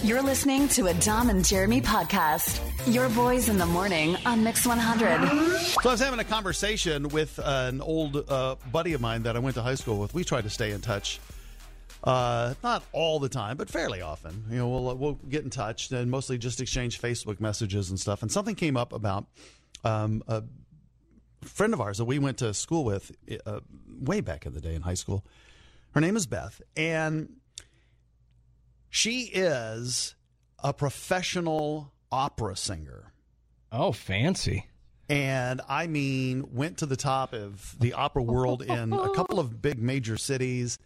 You're listening to a Dom and Jeremy podcast. Your boys in the morning on Mix 100. So I was having a conversation with an old buddy of mine that I went to high school with. We try to stay in touch. Not all the time, but fairly often. You know, we'll get in touch and mostly just exchange Facebook messages and stuff. And something came up about a friend of ours that we went to school with way back in the day in high school. Her name is Beth, and she is a professional opera singer. Oh, fancy. And I mean, went to the top of the opera world in a couple of big major cities.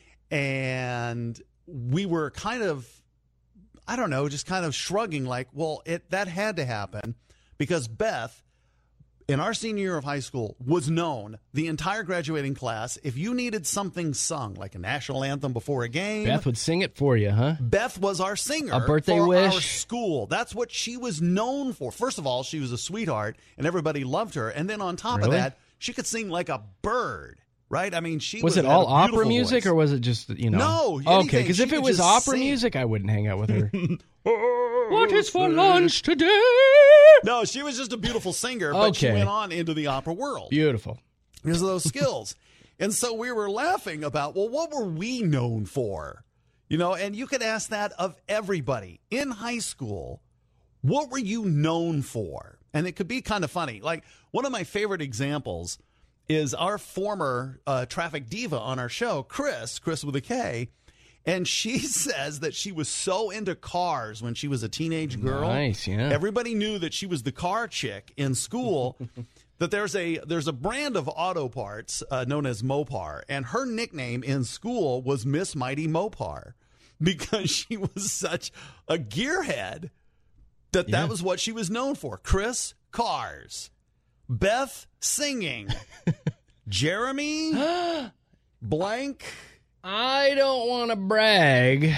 And we were kind of, I don't know, just kind of shrugging like, well, that had to happen because Beth, in our senior year of high school, was known, the entire graduating class, if you needed something sung, like a national anthem before a game. Beth would sing it for you, huh? Beth was our singer. A birthday for wish. Our school. That's what she was known for. First of all, she was a sweetheart, and everybody loved her. And then on top of that, she could sing like a bird. Right? I mean, she was it all opera music voice. Or was it just, you know? No. Okay, because if it was opera music, I wouldn't hang out with her. What is for lunch today? No, she was just a beautiful singer, but she went on into the opera world. Beautiful. Because of those skills. And so we were laughing about, well, what were we known for? You know, and you could ask that of everybody. In high school, what were you known for? And it could be kind of funny. Like, one of my favorite examples is our former traffic diva on our show, Chris with a K, and she says that she was so into cars when she was a teenage girl. Nice, yeah. Everybody knew that she was the car chick in school, that there's a brand of auto parts known as Mopar, and her nickname in school was Miss Mighty Mopar because she was such a gearhead that was what she was known for. Chris, cars. Beth, singing. Jeremy, blank. I don't want to brag,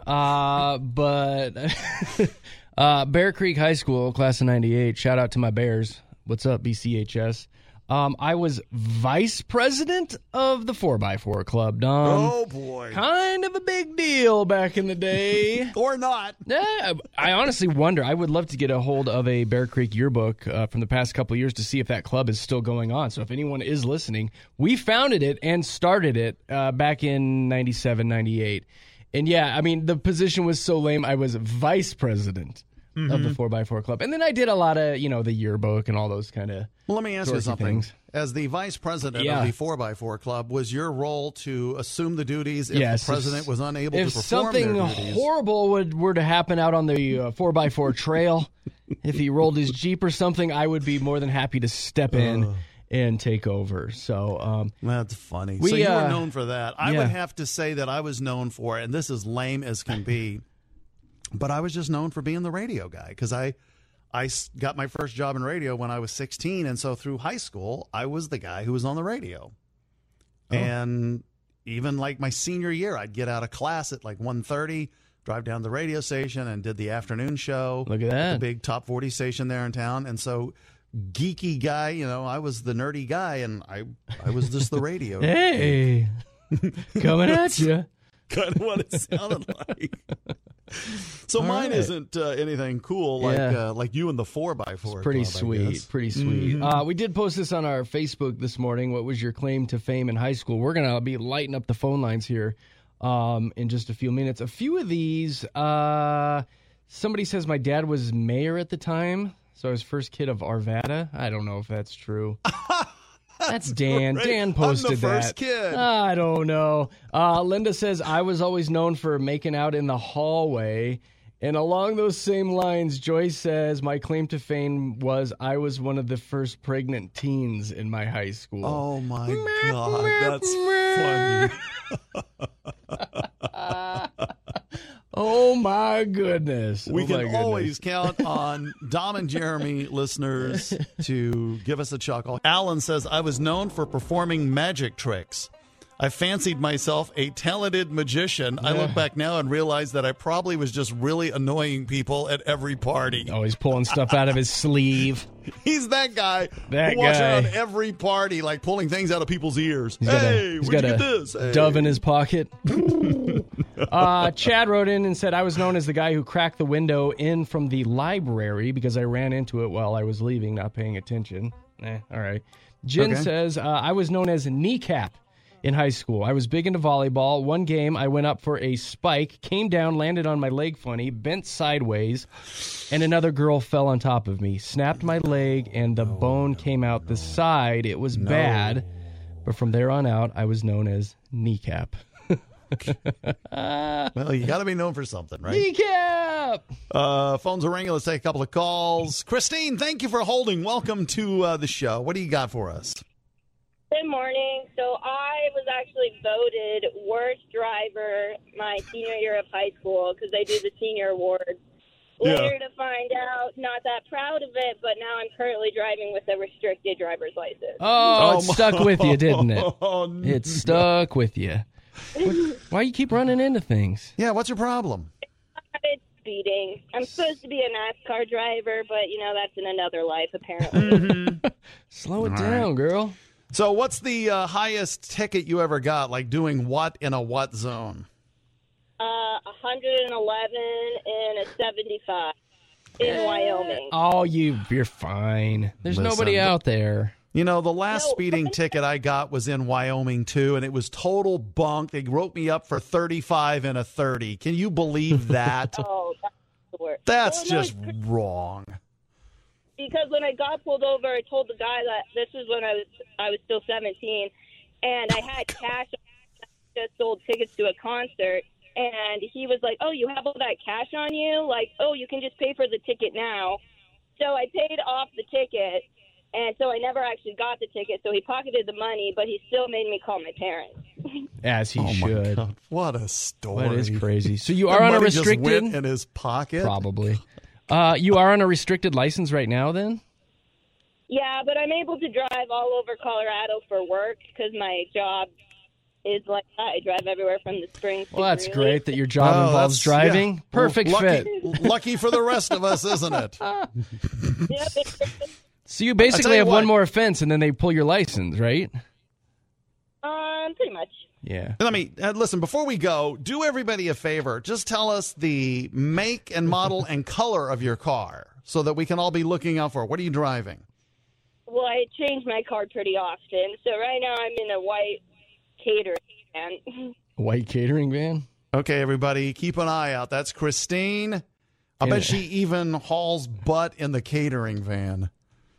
but Bear Creek High School, class of 98, shout out to my Bears. What's up, BCHS? I was vice president of the 4x4 Club, Dom. Oh, boy. Kind of a big deal back in the day. Or not. Yeah, I honestly wonder. I would love to get a hold of a Bear Creek yearbook from the past couple of years to see if that club is still going on. So if anyone is listening, we founded it and started it back in 97, 98. And yeah, I mean, the position was so lame, I was vice president of the 4x4 Club. And then I did a lot of, the yearbook and all those kind of Well, let me ask you something. things. As the vice president of the 4x4 Club, was your role to assume the duties if the president was unable to perform their duties? If something horrible were to happen out on the 4x4 trail, if he rolled his Jeep or something, I would be more than happy to step in and take over. So that's funny. So you were known for that. I would have to say that I was known for, and this is lame as can be, but I was just known for being the radio guy because I got my first job in radio when I was 16, and so through high school, I was the guy who was on the radio. Oh. And even like my senior year, I'd get out of class at like 1:30, drive down to the radio station, and did the afternoon show. Look at that. The big top 40 station there in town. And so geeky guy, I was the nerdy guy, and I was just the radio. Hey, coming at you. Kind of what it sounded like. So mine isn't anything cool like you and the 4x4. It's pretty sweet. Pretty sweet. We did post this on our Facebook this morning. What was your claim to fame in high school? We're going to be lighting up the phone lines here in just a few minutes. A few of these, somebody says my dad was mayor at the time, so I was first kid of Arvada. I don't know if that's true. That's Dan. Great. Dan posted I'm the first kid. I don't know. Linda says, I was always known for making out in the hallway. And along those same lines, Joyce says, my claim to fame was I was one of the first pregnant teens in my high school. Oh, my God. That's funny. Oh, my goodness. We can always count on Dom and Jeremy listeners to give us a chuckle. Alan says, I was known for performing magic tricks. I fancied myself a talented magician. I look back now and realize that I probably was just really annoying people at every party. Oh, he's pulling stuff out of his sleeve. He's that guy who walks around every party, like pulling things out of people's ears. Hey, where'd you get this? Hey. Dove in his pocket. Chad wrote in and said, I was known as the guy who cracked the window in from the library because I ran into it while I was leaving, not paying attention. All right. Jen says, I was known as Kneecap in high school. I was big into volleyball. One game, I went up for a spike, came down, landed on my leg funny, bent sideways, and another girl fell on top of me, snapped my leg, and the bone came out the side. It was bad, but from there on out, I was known as Kneecap. Well, you got to be known for something, right? Kneecap! Phones are ringing. Let's take a couple of calls. Christine, thank you for holding. Welcome to the show. What do you got for us? Good morning. So I was actually voted worst driver my senior year of high school because they do the senior awards. Later to find out, not that proud of it, but now I'm currently driving with a restricted driver's license. Oh, it stuck with you, didn't it? Oh, no. It stuck with you. Why you keep running into things? Yeah, what's your problem? It's speeding. I'm supposed to be a NASCAR driver, but, that's in another life, apparently. Slow it down, girl. So what's the highest ticket you ever got, like doing what in a what zone? 111 and a 75 in Wyoming. Oh, you're fine. There's nobody out there. The last speeding ticket I got was in Wyoming, too, and it was total bunk. They wrote me up for 35 and a 30. Can you believe that? Oh, that's the worst. That's just wrong. Because when I got pulled over, I told the guy that this was when I was still 17, and I had cash. I just sold tickets to a concert, and he was like, "Oh, you have all that cash on you? Like, oh, you can just pay for the ticket now." So I paid off the ticket, and so I never actually got the ticket. So he pocketed the money, but he still made me call my parents. As he should. My God, what a story! That is crazy. So you are on a restricted. Just went in his pocket, probably. You are on a restricted license right now, then? Yeah, but I'm able to drive all over Colorado for work because my job is like that. I drive everywhere from the Springs to Well, that's Greeley. great that your job involves driving. Yeah. Perfect fit. Lucky for the rest of us, isn't it? So you basically have one more offense, and then they pull your license, right? Pretty much. Yeah. Let me listen, before we go, do everybody a favor. Just tell us the make and model and color of your car so that we can all be looking out for it. What are you driving? Well, I change my car pretty often. So right now I'm in a white catering van. White catering van? Okay, everybody, keep an eye out. That's Christine. I bet she even hauls butt in the catering van.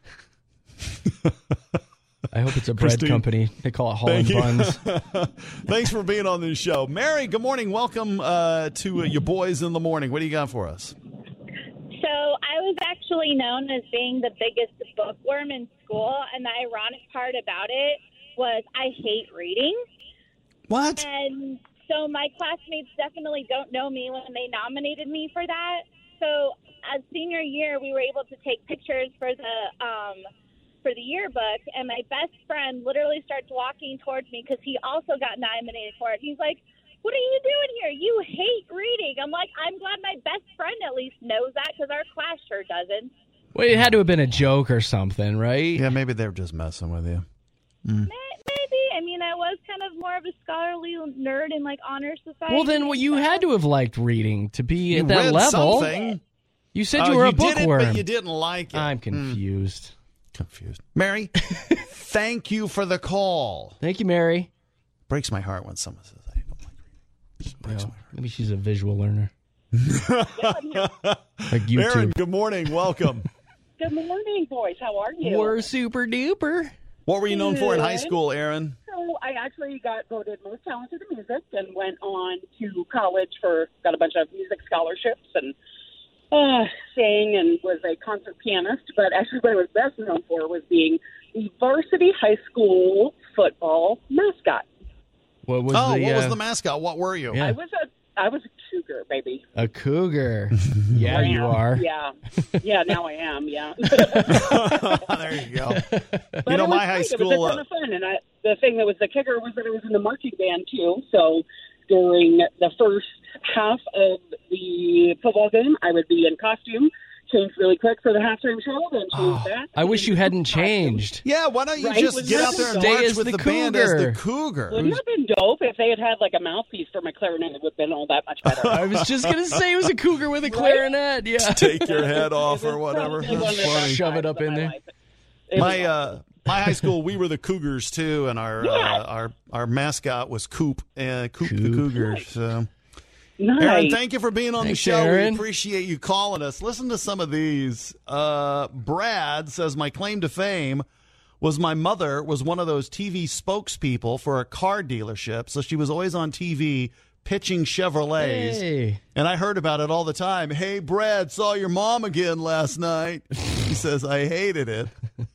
I hope it's a bread company. They call it hauling buns. Thanks for being on this show. Mary, good morning. Welcome to Your Boys in the Morning. What do you got for us? So I was actually known as being the biggest bookworm in school, and the ironic part about it was I hate reading. What? And so my classmates definitely don't know me when they nominated me for that. So as senior year, we were able to take pictures for the yearbook, and my best friend literally starts walking towards me because he also got nominated for it. He's like, "What are you doing here? You hate reading." I'm like, I'm glad my best friend at least knows that because our class sure doesn't. Well, it had to have been a joke or something, right? Yeah, maybe they're just messing with you. Maybe. I mean, I was kind of more of a scholarly nerd in like honor society. Well, then you had to have liked reading to be at that read level. Something. You said you were a bookworm. Did it, but you didn't like it. I'm confused. Mary, thank you for the call. Thank you, Mary. Breaks my heart when someone says I don't like reading. Breaks my heart. Maybe she's a visual learner. Like you Aaron, two. good morning. Welcome. Good morning, boys. How are you? We're super duper. What were you known for in high school, Aaron? So I actually got voted most talented in music and went on to college got a bunch of music scholarships and sang and was a concert pianist. But actually what I was best known for was being the varsity high school football mascot. What was what was the mascot? What were you? Yeah. I was a cougar, baby. A cougar. Yeah, you are. Yeah. Yeah, now I am, yeah. There you go. But You know, my it high was school... a ton of fun. And the thing that was the kicker was that I was in the marching band, too. So during the first half of the football game, I would be in costume changed really quick for the halftime show, then changed that. I wish you hadn't changed. Yeah, why don't you Right? just Wouldn't get that out there and stay march as with the the band as the Cougar? Cougar? Wouldn't it have been dope if they had like a mouthpiece for my clarinet? It would have been all that much better. I was just going to say it was a Cougar with a clarinet. Yeah. Take your head off It or was whatever. probably one of the best Shove it times up of in my there. life. It was My high school, we were the Cougars too, and our mascot was Coop the Cougar. So, nice. Aaron, thank you for being on Thanks, the show. Aaron. We appreciate you calling us. Listen to some of these. Brad says my claim to fame was my mother was one of those TV spokespeople for a car dealership, so she was always on TV pitching Chevrolets. Hey. And I heard about it all the time. Hey, Brad, saw your mom again last night. He says, I hated it.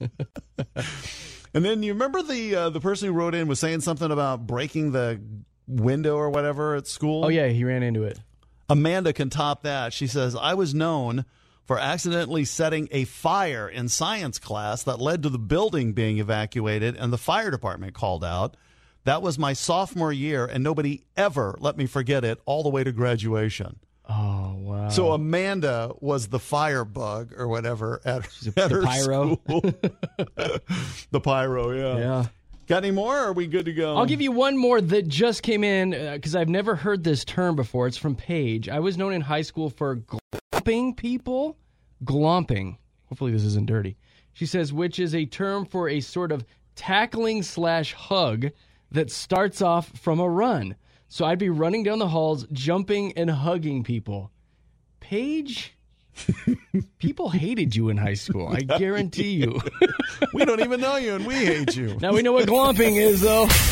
And then you remember the person who wrote in was saying something about breaking the window or whatever at school? Oh, yeah, he ran into it. Amanda can top that. She says, I was known for accidentally setting a fire in science class that led to the building being evacuated and the fire department called out. That was my sophomore year, and nobody ever let me forget it all the way to graduation. Oh, wow. So Amanda was the firebug or whatever at her pyro. school. The pyro, yeah. Yeah. Got any more, or are we good to go? I'll give you one more that just came in because I've never heard this term before. It's from Paige. I was known in high school for glomping people. Glomping. Hopefully this isn't dirty. She says, which is a term for a sort of tackling/hug that starts off from a run. So I'd be running down the halls, jumping and hugging people. Paige, people hated you in high school. I guarantee you. We don't even know you, and we hate you. Now we know what glomping is, though.